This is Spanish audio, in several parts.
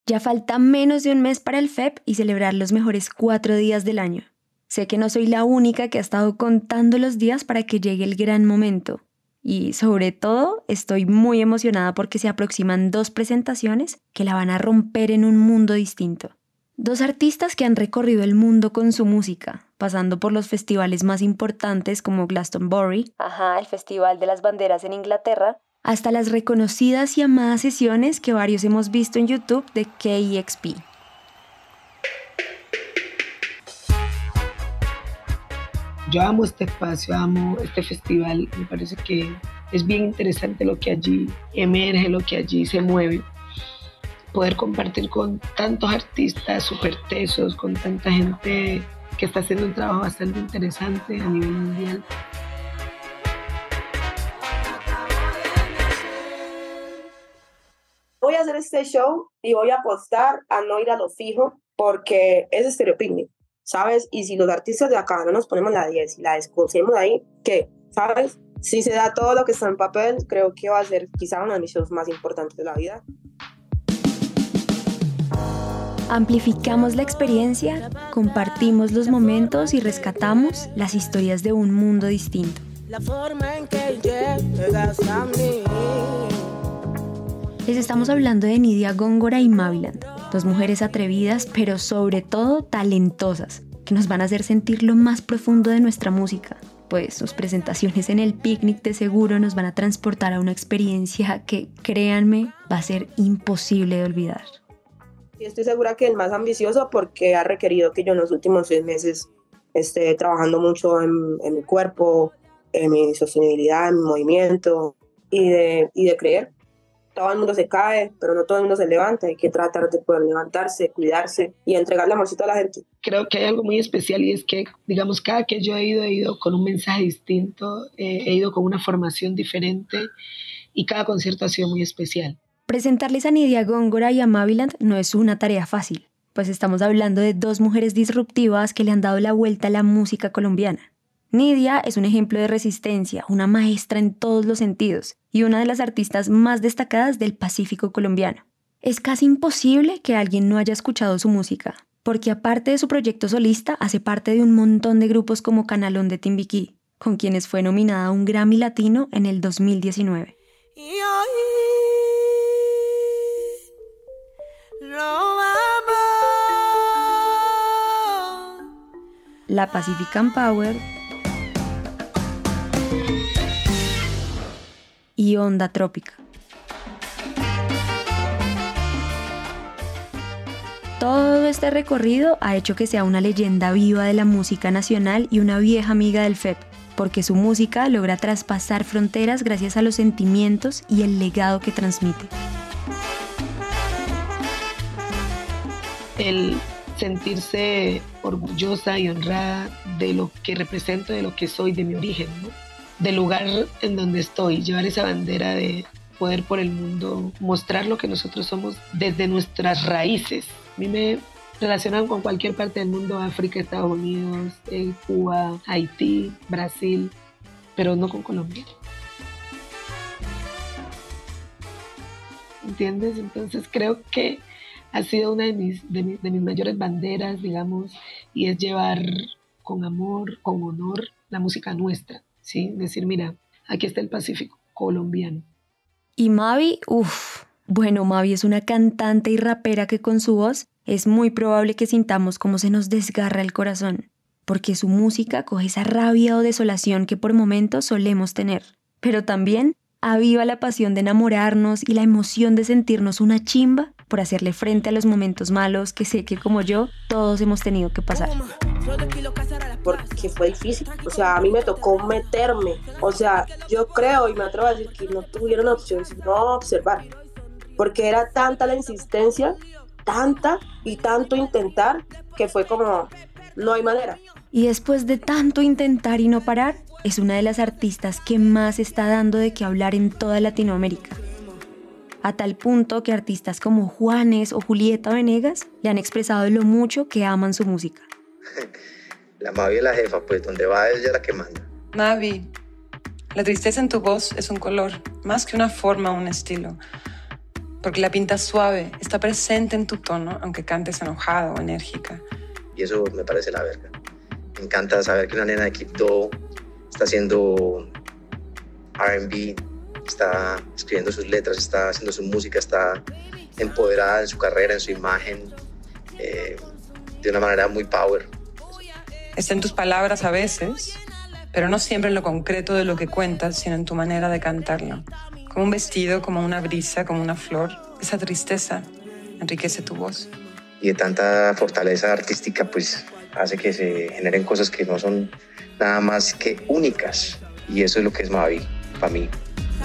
Ya falta menos de un mes para el FEP y celebrar los mejores 4 días del año. Sé que no soy la única que ha estado contando los días para que llegue el gran momento. Y sobre todo, estoy muy emocionada porque se aproximan 2 presentaciones que la van a romper en un mundo distinto. 2 artistas que han recorrido el mundo con su música, pasando por los festivales más importantes como Glastonbury, el Festival de las Banderas en Inglaterra, hasta las reconocidas y amadas sesiones que varios hemos visto en YouTube de KEXP. Yo amo este espacio, amo este festival, me parece que es bien interesante lo que allí emerge, lo que allí se mueve. Poder compartir con tantos artistas súper tesos, con tanta gente que está haciendo un trabajo bastante interesante a nivel mundial. Voy a hacer este show y voy a apostar a no ir a lo fijo porque es Stereo Picnic, ¿sabes? Y si los artistas de acá no nos ponemos la 10 y la descosemos ahí, ¿qué? ¿Sabes? Si se da todo lo que está en papel, creo que va a ser quizá uno de mis shows más importantes de la vida. Amplificamos la experiencia, compartimos los momentos y rescatamos las historias de un mundo distinto. La forma en que llegas a mí. Les estamos hablando de Nidia Góngora y Maviland, 2 mujeres atrevidas, pero sobre todo talentosas, que nos van a hacer sentir lo más profundo de nuestra música, pues sus presentaciones en el Picnic de seguro nos van a transportar a una experiencia que, créanme, va a ser imposible de olvidar. Y estoy segura que el más ambicioso porque ha requerido que yo en los últimos 6 meses esté trabajando mucho en mi cuerpo, en mi sostenibilidad, en mi movimiento y de creer. Todo el mundo se cae, pero no todo el mundo se levanta. Hay que tratar de poder levantarse, cuidarse y entregarle amorcito a la gente. Creo que hay algo muy especial y es que, digamos, cada que yo he ido con un mensaje distinto, he ido con una formación diferente y cada concierto ha sido muy especial. Presentarles a Nidia Góngora y a Maviland no es una tarea fácil, pues estamos hablando de 2 mujeres disruptivas que le han dado la vuelta a la música colombiana. Nidia es un ejemplo de resistencia, una maestra en todos los sentidos y una de las artistas más destacadas del Pacífico colombiano. Es casi imposible que alguien no haya escuchado su música, porque aparte de su proyecto solista, hace parte de un montón de grupos como Canalón de Timbiquí, con quienes fue nominada a un Grammy Latino en el 2019. La Pacifican Power y Onda Trópica. Todo este recorrido ha hecho que sea una leyenda viva de la música nacional y una vieja amiga del FEP, porque su música logra traspasar fronteras gracias a los sentimientos y el legado que transmite. El sentirse orgullosa y honrada de lo que represento, de lo que soy, de mi origen, ¿no? Del lugar en donde estoy, llevar esa bandera de poder por el mundo, mostrar lo que nosotros somos desde nuestras raíces. A mí me relacionan con cualquier parte del mundo, África, Estados Unidos, Cuba, Haití, Brasil, pero no con Colombia. ¿Entiendes? Entonces creo que ha sido una de mis mayores banderas, digamos, y es llevar con amor, con honor, la música nuestra, ¿sí? Decir, mira, aquí está el Pacífico colombiano. Y Mavi, bueno, Mavi es una cantante y rapera que con su voz es muy probable que sintamos cómo se nos desgarra el corazón, porque su música coge esa rabia o desolación que por momentos solemos tener, pero también aviva la pasión de enamorarnos y la emoción de sentirnos una chimba por hacerle frente a los momentos malos que sé que como yo, todos hemos tenido que pasar. Porque fue difícil, o sea, a mí me tocó meterme, o sea, yo creo y me atrevo a decir que no tuvieron opción sino observar, porque era tanta la insistencia, tanta y tanto intentar, que fue como, no hay manera. Y después de tanto intentar y no parar, es una de las artistas que más está dando de qué hablar en toda Latinoamérica. A tal punto que artistas como Juanes o Julieta Venegas le han expresado lo mucho que aman su música. La Mavi es la jefa, pues donde va ella es la que manda. Mavi, la tristeza en tu voz es un color, más que una forma o un estilo. porque la pintas suave, está presente en tu tono, aunque cantes enojada o enérgica. Y eso me parece la verga. Me encanta saber que una nena de Quibdó está haciendo R&B, está escribiendo sus letras, está haciendo su música, está empoderada en su carrera, en su imagen, de una manera muy power. Está en tus palabras a veces, pero no siempre en lo concreto de lo que cuentas, sino en tu manera de cantarlo. Como un vestido, como una brisa, como una flor. Esa tristeza enriquece tu voz. Y de tanta fortaleza artística, pues hace que se generen cosas que no son nada más que únicas. Y eso es lo que es Mavi para mí.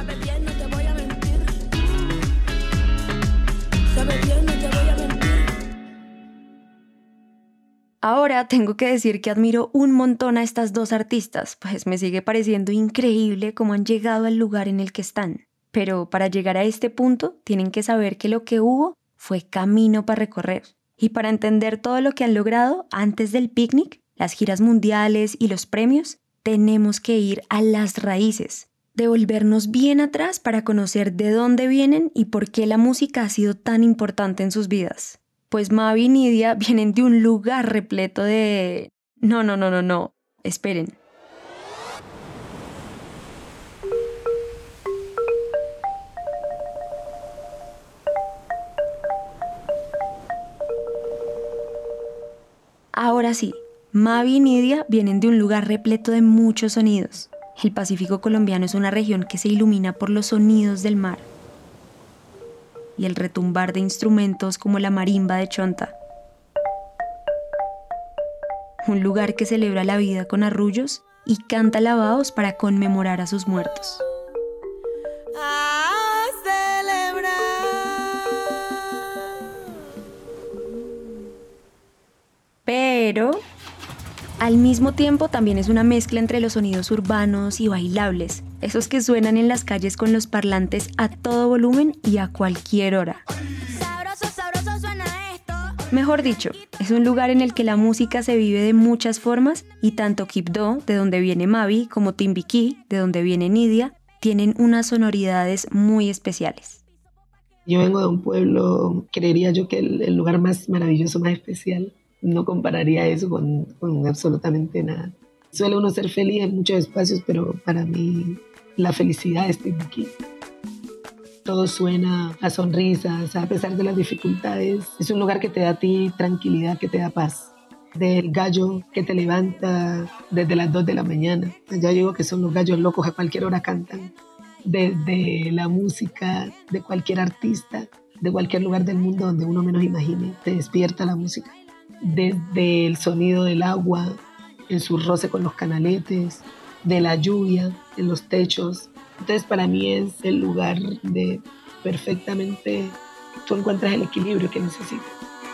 Ahora tengo que decir que admiro un montón a estas dos artistas, pues me sigue pareciendo increíble cómo han llegado al lugar en el que están. Pero para llegar a este punto tienen que saber que lo que hubo fue camino para recorrer. Y para entender todo lo que han logrado antes del picnic, las giras mundiales y los premios, tenemos que ir a las raíces, devolvernos bien atrás para conocer de dónde vienen y por qué la música ha sido tan importante en sus vidas. Pues Mavi y Nidia vienen de un lugar repleto de... No. Esperen. Ahora sí, Mavi y Nidia vienen de un lugar repleto de muchos sonidos. El Pacífico colombiano es una región que se ilumina por los sonidos del mar y el retumbar de instrumentos como la marimba de Chonta. Un lugar que celebra la vida con arrullos y canta alabados para conmemorar a sus muertos. A celebrar. Pero al mismo tiempo también es una mezcla entre los sonidos urbanos y bailables, esos que suenan en las calles con los parlantes a todo volumen y a cualquier hora. Sabroso suena esto. Mejor dicho, es un lugar en el que la música se vive de muchas formas y tanto Quibdó, de donde viene Mavi, como Timbiquí, de donde viene Nidia, tienen unas sonoridades muy especiales. Yo vengo de un pueblo, creería yo que el lugar más maravilloso, más especial. No compararía eso con absolutamente nada. Suele uno ser feliz en muchos espacios, pero para mí la felicidad está aquí. Todo suena a sonrisas, a pesar de las dificultades. Es un lugar que te da a ti tranquilidad, que te da paz. Del gallo que te levanta desde las 2 de la mañana. Ya digo que son los gallos locos, a cualquier hora cantan. Desde la música de cualquier artista, de cualquier lugar del mundo donde uno menos imagine, te despierta la música. Desde el sonido del agua en su roce con los canaletes, de la lluvia en los techos. Entonces para mí es el lugar de perfectamente tú encuentras el equilibrio que necesitas.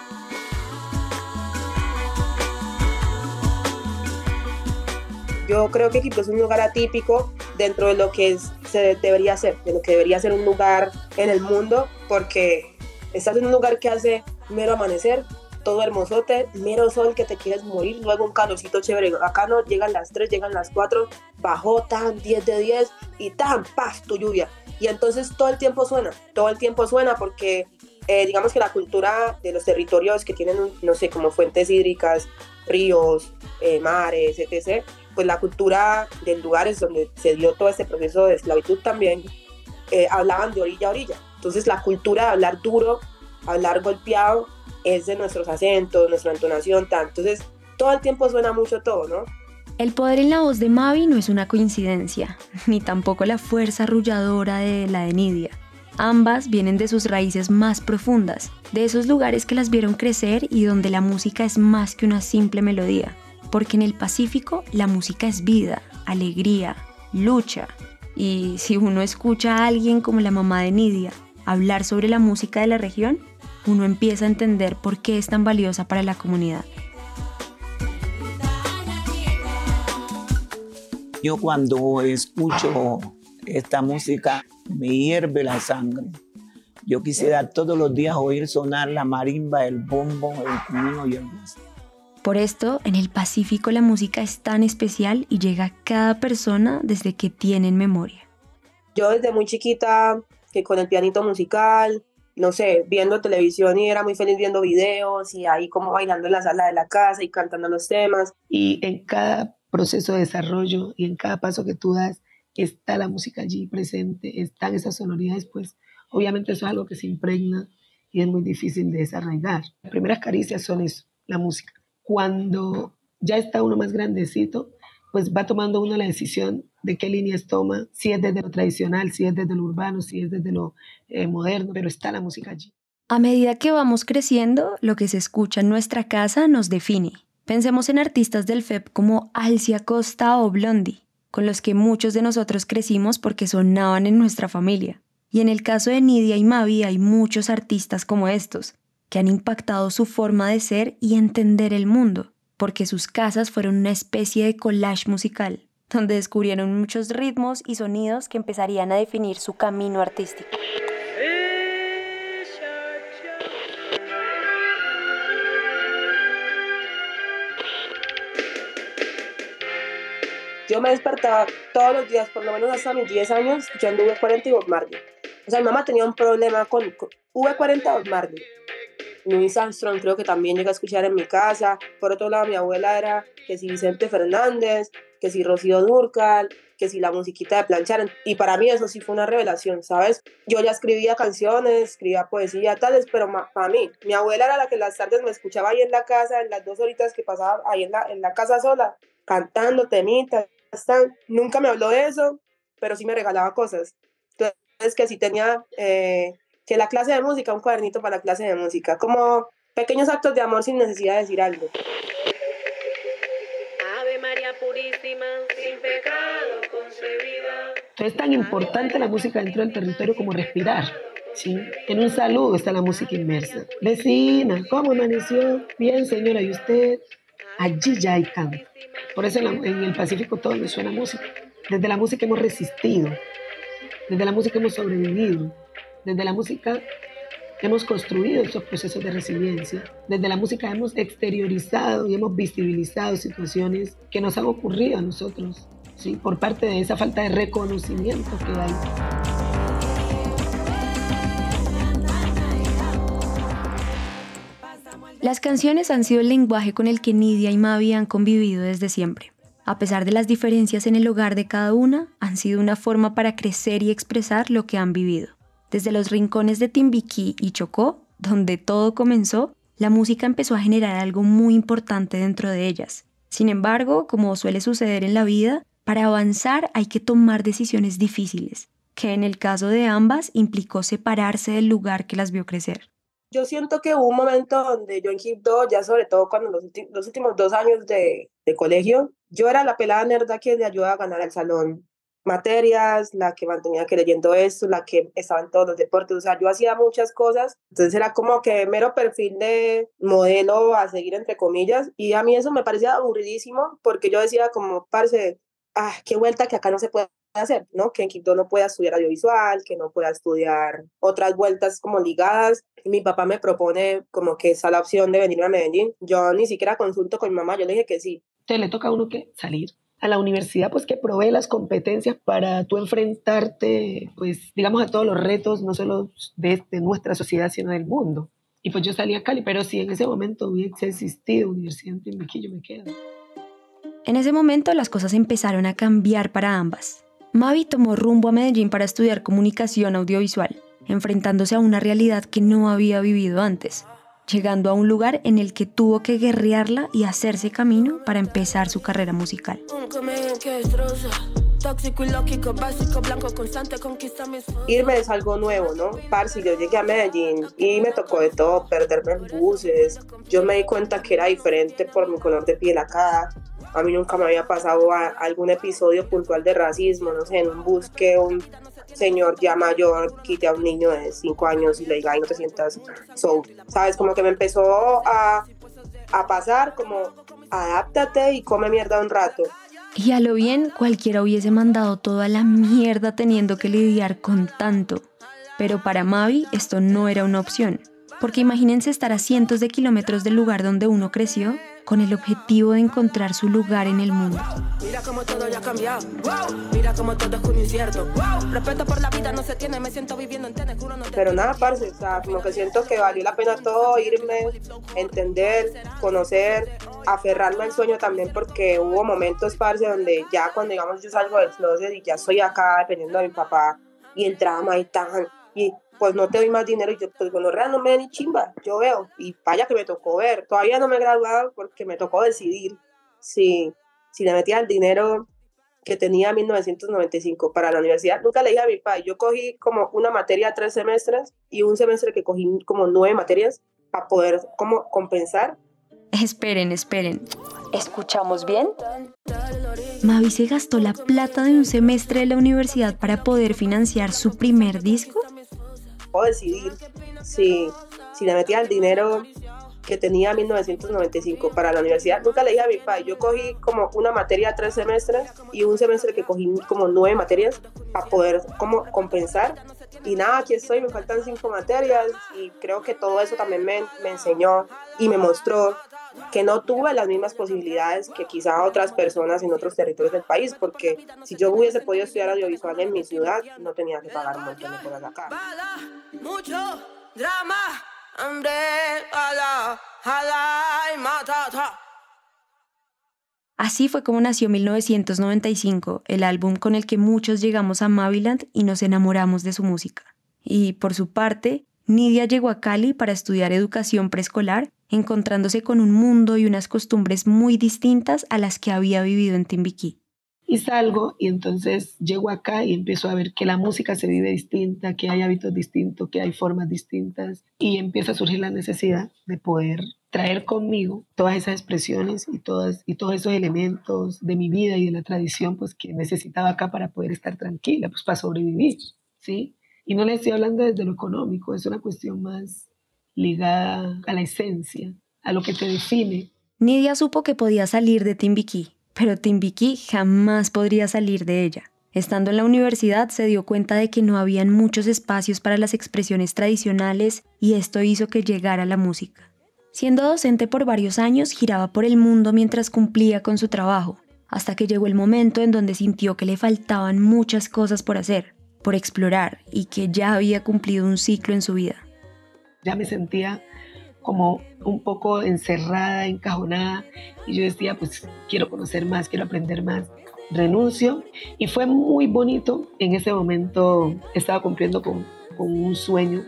Yo creo que Quibdó es un lugar atípico dentro de lo que se debería ser, de lo que debería ser un lugar en el mundo, porque estás en un lugar que hace mero amanecer, todo hermosote, mero sol que te quieres morir, luego un calorcito chévere. Acá no llegan las 3, llegan las 4, bajó tan 10 de 10 y tan paz tu lluvia. Y entonces todo el tiempo suena porque digamos que la cultura de los territorios que tienen, no sé, como fuentes hídricas, ríos, mares, etc., pues la cultura de lugares donde se dio todo este proceso de esclavitud también, hablaban de orilla a orilla. Entonces la cultura de hablar duro, hablar golpeado, es de nuestros acentos, nuestra entonación, entonces todo el tiempo suena mucho todo, ¿no? El poder en la voz de Mavi no es una coincidencia, ni tampoco la fuerza arrulladora de la de Nidia. Ambas vienen de sus raíces más profundas, de esos lugares que las vieron crecer y donde la música es más que una simple melodía, porque en el Pacífico la música es vida, alegría, lucha. Y si uno escucha a alguien como la mamá de Nidia hablar sobre la música de la región, uno empieza a entender por qué es tan valiosa para la comunidad. Yo cuando escucho esta música me hierve la sangre. Yo quisiera todos los días oír sonar la marimba, el bombo, el cumino y el gusto. Por esto, en el Pacífico la música es tan especial y llega a cada persona desde que tienen memoria. Yo desde muy chiquita, que con el pianito musical, no sé, viendo televisión y era muy feliz viendo videos y ahí como bailando en la sala de la casa y cantando los temas. Y en cada proceso de desarrollo y en cada paso que tú das, está la música allí presente, están esas sonoridades, pues obviamente eso es algo que se impregna y es muy difícil de desarraigar. Las primeras caricias son eso, la música. Cuando ya está uno más grandecito, pues va tomando uno la decisión de qué líneas toma, si es desde lo tradicional, si es desde lo urbano, si es desde lo moderno, pero está la música allí. A medida que vamos creciendo, lo que se escucha en nuestra casa nos define. Pensemos en artistas del FEP como Alcia Costa o Blondie, con los que muchos de nosotros crecimos porque sonaban en nuestra familia. Y en el caso de Nidia y Mavi hay muchos artistas como estos, que han impactado su forma de ser y entender el mundo, porque sus casas fueron una especie de collage musical, donde descubrieron muchos ritmos y sonidos que empezarían a definir su camino artístico. Yo me despertaba todos los días, por lo menos hasta mis 10 años, escuchando V40 y Bob Marley. O sea, mi mamá tenía un problema con V40 Bob Marley. Louis Armstrong creo que también llegué a escuchar en mi casa. Por otro lado, mi abuela era que si Vicente Fernández, que si Rocío Dúrcal, que si la musiquita de planchar. Y para mí eso sí fue una revelación, ¿sabes? Yo ya escribía canciones, escribía poesía, tales, pero para mí, mi abuela era la que las tardes me escuchaba ahí en la casa, en las 2 horitas que pasaba ahí en la casa sola, cantando temitas. Nunca me habló de eso, pero sí me regalaba cosas. Entonces, que sí tenía... que la clase de música, un cuadernito para la clase de música, como pequeños actos de amor sin necesidad de decir algo. Ave María Purísima, sin pecado concebida. Entonces es tan importante la música dentro del territorio como respirar, ¿sí? En un saludo está la música inmersa. Vecina, ¿cómo amaneció? Bien, señora, ¿y usted? Allí ya hay canto. Por eso en el Pacífico todo nos suena música. Desde la música hemos resistido, desde la música hemos sobrevivido. Desde la música hemos construido esos procesos de resiliencia. Desde la música hemos exteriorizado y hemos visibilizado situaciones que nos han ocurrido a nosotros, ¿sí? Por parte de esa falta de reconocimiento que hay. Las canciones han sido el lenguaje con el que Nidia y Mavi han convivido desde siempre. A pesar de las diferencias en el hogar de cada una, han sido una forma para crecer y expresar lo que han vivido. Desde los rincones de Timbiquí y Chocó, donde todo comenzó, la música empezó a generar algo muy importante dentro de ellas. Sin embargo, como suele suceder en la vida, para avanzar hay que tomar decisiones difíciles, que en el caso de ambas implicó separarse del lugar que las vio crecer. Yo siento que hubo un momento donde yo en Quibdó, ya sobre todo cuando los últimos 2 años de colegio, yo era la pelada nerda que le ayudaba a ganar al salón materias, la que mantenía que leyendo esto, la que estaba en todos los deportes, o sea, yo hacía muchas cosas, entonces era como que mero perfil de modelo a seguir entre comillas, y a mí eso me parecía aburridísimo, porque yo decía como, parce, qué vuelta que acá no se puede hacer, ¿no? Que en Quibdó no pueda estudiar audiovisual, que no pueda estudiar otras vueltas como ligadas. Y mi papá me propone como que esa la opción de venirme a Medellín. Yo ni siquiera consulto con mi mamá, yo le dije que sí. Entonces le toca a uno que salir a la universidad, pues que provee las competencias para tú enfrentarte, pues digamos, a todos los retos, no solo de nuestra sociedad, sino del mundo. Y pues yo salí a Cali, pero si en ese momento hubiese existido Universidad en Timbiquí, yo me quedo. En ese momento las cosas empezaron a cambiar para ambas. Mavi tomó rumbo a Medellín para estudiar comunicación audiovisual, enfrentándose a una realidad que no había vivido antes, llegando a un lugar en el que tuvo que guerrearla y hacerse camino para empezar su carrera musical. Irme es algo nuevo, ¿no? Parce, yo llegué a Medellín y me tocó de todo, perderme en buses. Yo me di cuenta que era diferente por mi color de piel acá. A mí nunca me había pasado algún episodio puntual de racismo, no sé, en un bus que un señor ya mayor quite a un niño de 5 años y le diga, ay, no te sientas ¿sabes? Como que me empezó a pasar como, adáptate y come mierda un rato. Y a lo bien, cualquiera hubiese mandado toda la mierda teniendo que lidiar con tanto. Pero para Mavi esto no era una opción, porque imagínense estar a cientos de kilómetros del lugar donde uno creció con el objetivo de encontrar su lugar en el mundo. Mira cómo todo ya ha cambiado, wow. Mira cómo todo es un incierto, wow. Respeto por la vida no se tiene, me siento viviendo en tenes, juro no te... Pero nada, parce, o sea, como que siento que valió la pena todo, irme, entender, conocer, aferrarme al sueño también, porque hubo momentos, parce, donde ya cuando, digamos, yo salgo del closet y ya estoy acá dependiendo de mi papá, y el drama y tan, y pues no te doy más dinero, y yo, pues bueno, real no me da ni chimba, yo veo, y vaya que me tocó ver, todavía no me he graduado porque me tocó decidir si le metía el dinero que tenía en 1995 para la universidad. Nunca le dije a mi papá, yo cogí como una materia 3 semestres y un semestre que cogí como 9 materias para poder como compensar. Esperen. ¿Escuchamos bien? Mavi se gastó la plata de un semestre de la universidad para poder financiar su primer disco. Puedo decidir si le metía el dinero que tenía en 1995 para la universidad. Nunca le dije a mi papá, yo cogí como una materia 3 semestres y un semestre que cogí como 9 materias para poder como compensar. Y nada, aquí estoy, me faltan 5 materias y creo que todo eso también me enseñó y me mostró que no tuve las mismas posibilidades que quizá otras personas en otros territorios del país, porque si yo hubiese podido estudiar audiovisual en mi ciudad, no tenía que pagar un montón de cosas acá. Mucho drama, hambre, y matata. Así fue como nació 1995, el álbum con el que muchos llegamos a Maviland y nos enamoramos de su música. Y por su parte, Nidia llegó a Cali para estudiar educación preescolar, encontrándose con un mundo y unas costumbres muy distintas a las que había vivido en Timbiquí. Y salgo y entonces llego acá y empiezo a ver que la música se vive distinta, que hay hábitos distintos, que hay formas distintas y empieza a surgir la necesidad de poder traer conmigo todas esas expresiones y todos esos elementos de mi vida y de la tradición pues, que necesitaba acá para poder estar tranquila, pues para sobrevivir, ¿sí? Y no le estoy hablando desde lo económico, es una cuestión más ligada a la esencia, a lo que te define. Nidia supo que podía salir de Timbiquí, pero Timbiquí jamás podría salir de ella. Estando en la universidad se dio cuenta de que no habían muchos espacios para las expresiones tradicionales y esto hizo que llegara la música. Siendo docente por varios años, giraba por el mundo mientras cumplía con su trabajo, hasta que llegó el momento en donde sintió que le faltaban muchas cosas por hacer, por explorar y que ya había cumplido un ciclo en su vida. Ya me sentía como un poco encerrada, encajonada, y yo decía, pues quiero conocer más, quiero aprender más. Renuncio y fue muy bonito. En ese momento estaba cumpliendo con un sueño.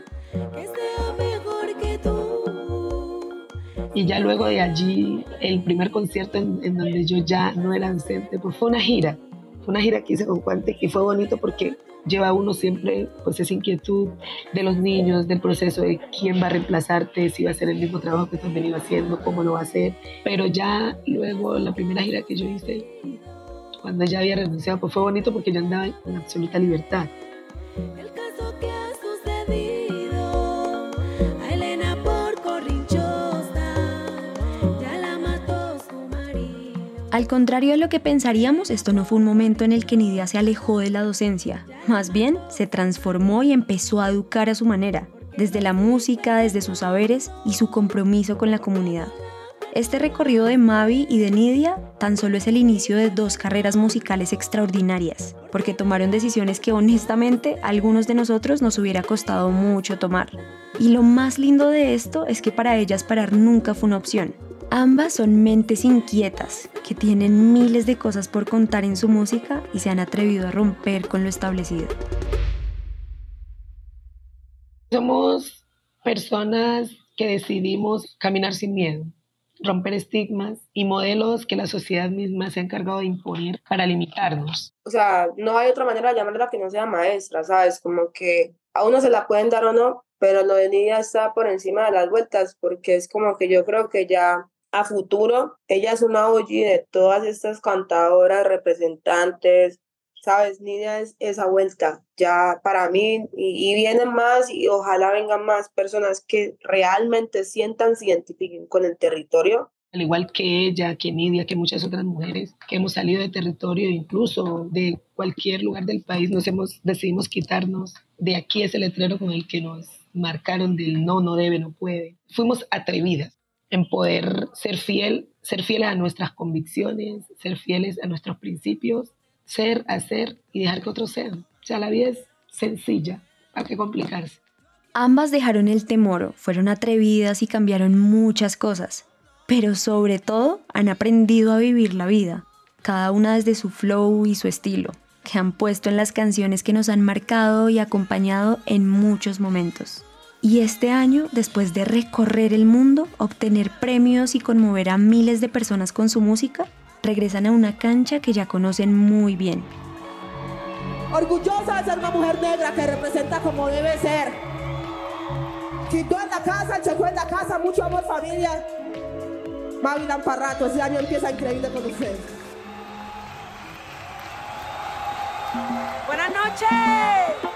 Y ya luego de allí, el primer concierto en donde yo ya no era docente, pues fue una gira que hice con Cuante, que fue bonito porque lleva uno siempre pues esa inquietud de los niños, del proceso de quién va a reemplazarte, si va a hacer el mismo trabajo que tú has venido haciendo, cómo lo va a hacer. Pero ya luego la primera gira que yo hice, cuando ya había renunciado, pues fue bonito porque yo andaba en absoluta libertad. El caso que ha sucedido a Elena por corrinchosa, ya la mató su marido. Al contrario de lo que pensaríamos, esto no fue un momento en el que Nidia se alejó de la docencia. Más bien, se transformó y empezó a educar a su manera, desde la música, desde sus saberes y su compromiso con la comunidad. Este recorrido de Mavi y de Nidia tan solo es el inicio de 2 carreras musicales extraordinarias, porque tomaron decisiones que honestamente a algunos de nosotros nos hubiera costado mucho tomar. Y lo más lindo de esto es que para ellas parar nunca fue una opción. Ambas son mentes inquietas, que tienen miles de cosas por contar en su música y se han atrevido a romper con lo establecido. Somos personas que decidimos caminar sin miedo, romper estigmas y modelos que la sociedad misma se ha encargado de imponer para limitarnos. O sea, no hay otra manera de llamarla que no sea maestra, ¿sabes? Como que a uno se la pueden dar o no, pero lo de Nidia está por encima de las vueltas, porque es como que yo creo que ya a futuro ella es una OG de todas estas cantadoras, representantes, ¿sabes? Nidia es esa vuelta ya para mí y vienen más y ojalá vengan más personas que realmente se identifiquen con el territorio. Al igual que ella, que Nidia, que muchas otras mujeres que hemos salido de territorio, incluso de cualquier lugar del país, decidimos quitarnos de aquí ese letrero con el que nos marcaron del no, no debe, no puede. Fuimos atrevidas. en poder ser fieles a nuestras convicciones, ser fieles a nuestros principios, ser, hacer y dejar que otros sean. O sea, la vida es sencilla, ¿para qué complicarse? Ambas dejaron el temor, fueron atrevidas y cambiaron muchas cosas, pero sobre todo han aprendido a vivir la vida, cada una desde su flow y su estilo, que han puesto en las canciones que nos han marcado y acompañado en muchos momentos. Y este año, después de recorrer el mundo, obtener premios y conmover a miles de personas con su música, regresan a una cancha que ya conocen muy bien. Orgullosa de ser una mujer negra que representa como debe ser. Quito en la casa, el checo en la casa, mucho amor, familia. Mavi Lamparrato, ese año empieza increíble con ustedes. Buenas noches.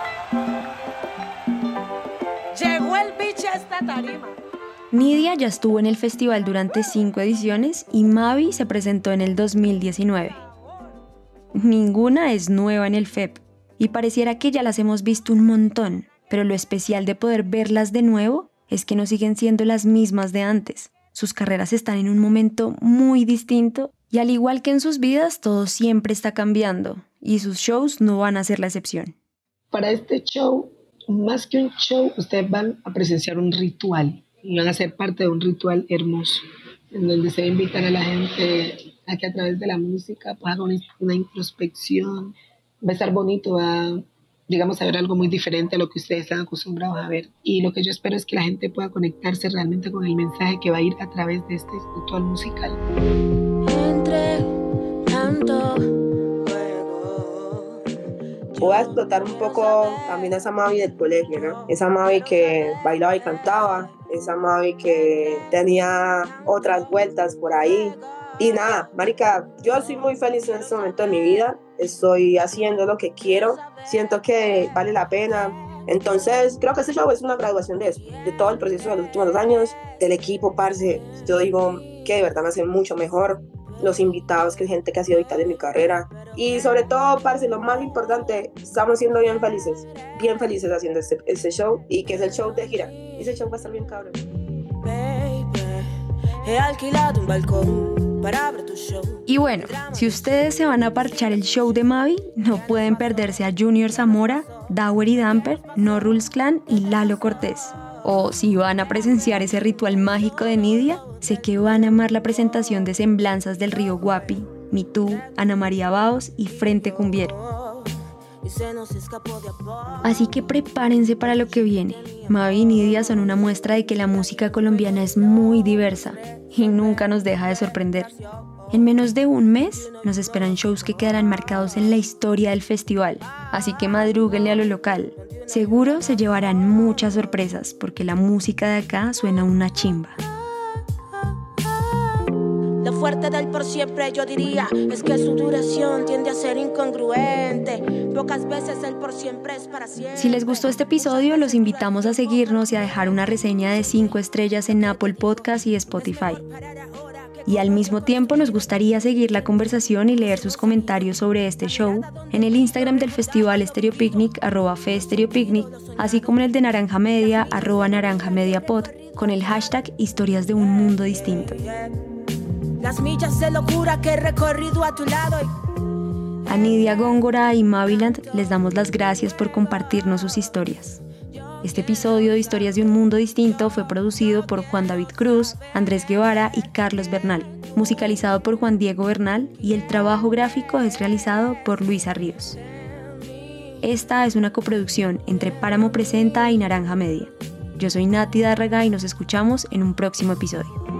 Llegó el bicho a esta tarima. Nidia ya estuvo en el festival durante 5 ediciones y Mavi se presentó en el 2019. Ninguna es nueva en el FEP y pareciera que ya las hemos visto un montón, pero lo especial de poder verlas de nuevo es que no siguen siendo las mismas de antes. Sus carreras están en un momento muy distinto y al igual que en sus vidas, todo siempre está cambiando y sus shows no van a ser la excepción. Para este show, más que un show, ustedes van a presenciar un ritual y van a ser parte de un ritual hermoso en donde se invitan a la gente a que a través de la música pues haga una introspección. Va a estar bonito, digamos, a ver algo muy diferente a lo que ustedes están acostumbrados a ver. Y lo que yo espero es que la gente pueda conectarse realmente con el mensaje que va a ir a través de este ritual musical. Entre tanto voy a explotar un poco también a esa Mavi del colegio, ¿no? Esa Mavi que bailaba y cantaba, esa Mavi que tenía otras vueltas por ahí. Y nada, marica, yo soy muy feliz en este momento de mi vida, estoy haciendo lo que quiero, siento que vale la pena. Entonces, creo que este show es una graduación de eso, de todo el proceso de los últimos 2 años, del equipo, parce. Yo digo que de verdad me hace mucho mejor, los invitados, que es gente que ha sido vital en mi carrera. Y sobre todo, parce, lo más importante, estamos siendo bien felices haciendo este show, y que es el show de gira. Ese show va a estar bien cabrón. baby, he alquilado un balcón para ver tu show. Y bueno, si ustedes se van a parchar el show de Mavi, no pueden perderse a Junior Zamora, Dower y Damper, No Rules Clan y Lalo Cortés. O si van a presenciar ese ritual mágico de Nidia, sé que van a amar la presentación de Semblanzas del Río Guapi, Me Too, Ana María Baos y Frente Cumbiero. Así que prepárense para lo que viene. Mavi y Nidia son una muestra de que la música colombiana es muy diversa y nunca nos deja de sorprender. En menos de un mes nos esperan shows que quedarán marcados en la historia del festival, así que madrúguenle a lo local. Seguro se llevarán muchas sorpresas porque la música de acá suena una chimba. Lo fuerte del por siempre yo diría es que su duración tiende a ser incongruente. Pocas veces el por siempre es para siempre. Si les gustó este episodio, los invitamos a seguirnos y a dejar una reseña de 5 estrellas en Apple Podcast y Spotify. Y al mismo tiempo nos gustaría seguir la conversación y leer sus comentarios sobre este show en el Instagram del Festival Estéreo Picnic, @FeStereoPicnic, así como en el de Naranja Media, @NaranjaMediaPod, con el hashtag Historias de un Mundo Distinto. Las millas de locura que he recorrido a tu lado. A Nidia Góngora y Maviland les damos las gracias por compartirnos sus historias. Este episodio de Historias de un Mundo Distinto fue producido por Juan David Cruz, Andrés Guevara y Carlos Bernal, musicalizado por Juan Diego Bernal y el trabajo gráfico es realizado por Luisa Ríos. Esta es una coproducción entre Páramo Presenta y Naranja Media. Yo soy Nati Dárraga y nos escuchamos en un próximo episodio.